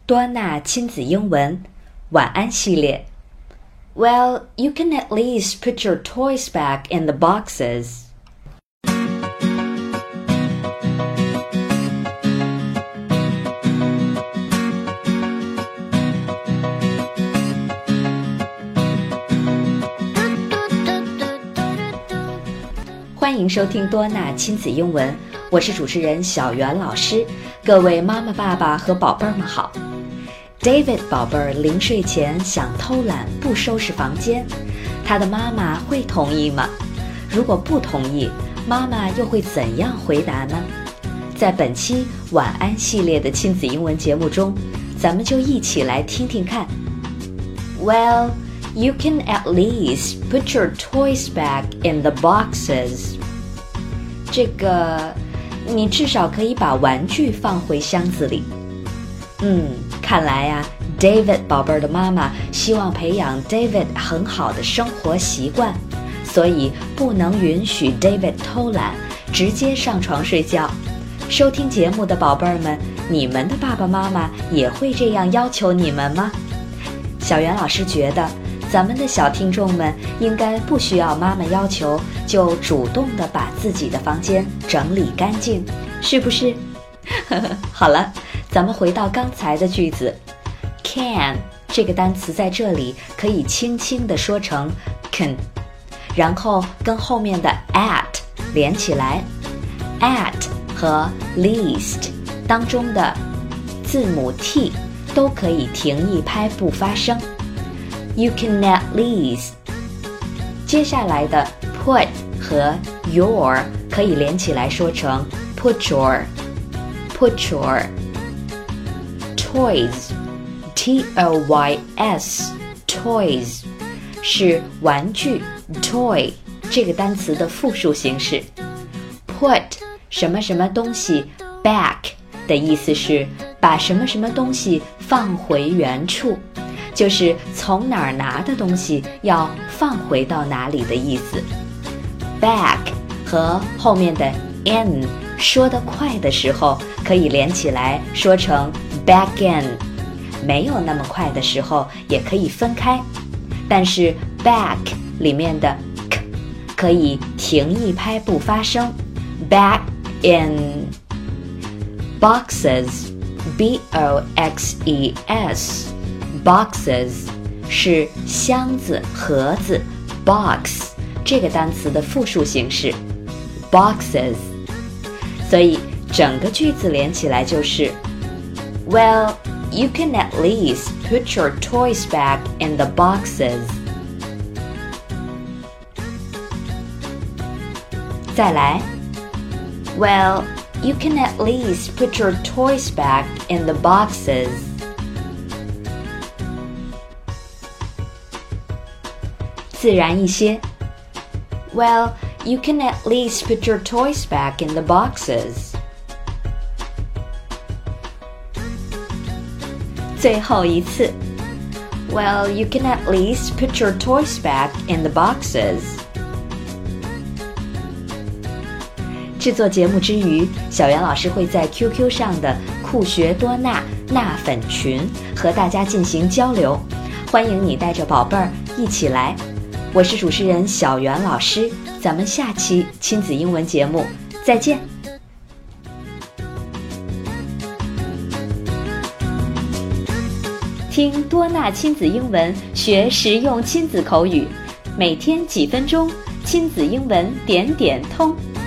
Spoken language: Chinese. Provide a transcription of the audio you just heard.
多纳亲子英文晚安系列。Well, you can at least put your toys back in the boxes. 欢迎收听多纳亲子英文，我是主持人小袁老师。各位妈妈、爸爸和宝贝儿们好。David 宝贝儿临睡前想偷懒不收拾房间，他的妈妈会同意吗？如果不同意，妈妈又会怎样回答呢？在本期晚安系列的亲子英文节目中，咱们就一起来听听看。Well, you can at least put your toys back in the boxes. 这个，你至少可以把玩具放回箱子里。看来呀，David 宝贝儿的妈妈希望培养 David 很好的生活习惯，所以不能允许 David 偷懒，直接上床睡觉。收听节目的宝贝儿们，你们的爸爸妈妈也会这样要求你们吗？小袁老师觉得，咱们的小听众们应该不需要妈妈要求，就主动地把自己的房间整理干净，是不是？好了，咱们回到刚才的句子。Can 这个单词在这里可以轻轻地说成 can， 然后跟后面的 at 连起来。at 和 least 当中的字母 t 都可以停一拍不发声。You can at least 接下来的 put 和 your 可以连起来说成 put your toys T-O-Y-S toys 是玩具 toy 这个单词的复数形式。 put 什么什么东西 back 的意思是把什么什么东西放回原处，就是从哪儿拿的东西要放回到哪里的意思。 back 和后面的 in 说得快的时候可以连起来说成 back in， 没有那么快的时候也可以分开，但是 back 里面的 k 可以停一拍不发声。 back in boxes B-O-X-E-S boxes 是箱子、盒子 box 这个单词的复数形式 boxes， 所以整个句子连起来就是 Well, you can at least put your toys back in the boxes. 再来 Well, you can at least put your toys back in the boxes. 自然一些 Well, you can at least put your toys back in the boxes. 最后一次 Well, you can at least put your toys back in the boxes. 制作节目之余，小袁老师会在 QQ 上的酷学多纳纳粉群和大家进行交流，欢迎你带着宝贝儿一起来。我是主持人小袁老师，咱们下期亲子英文节目再见。听多纳亲子英文，学实用亲子口语，每天几分钟，亲子英文点点通。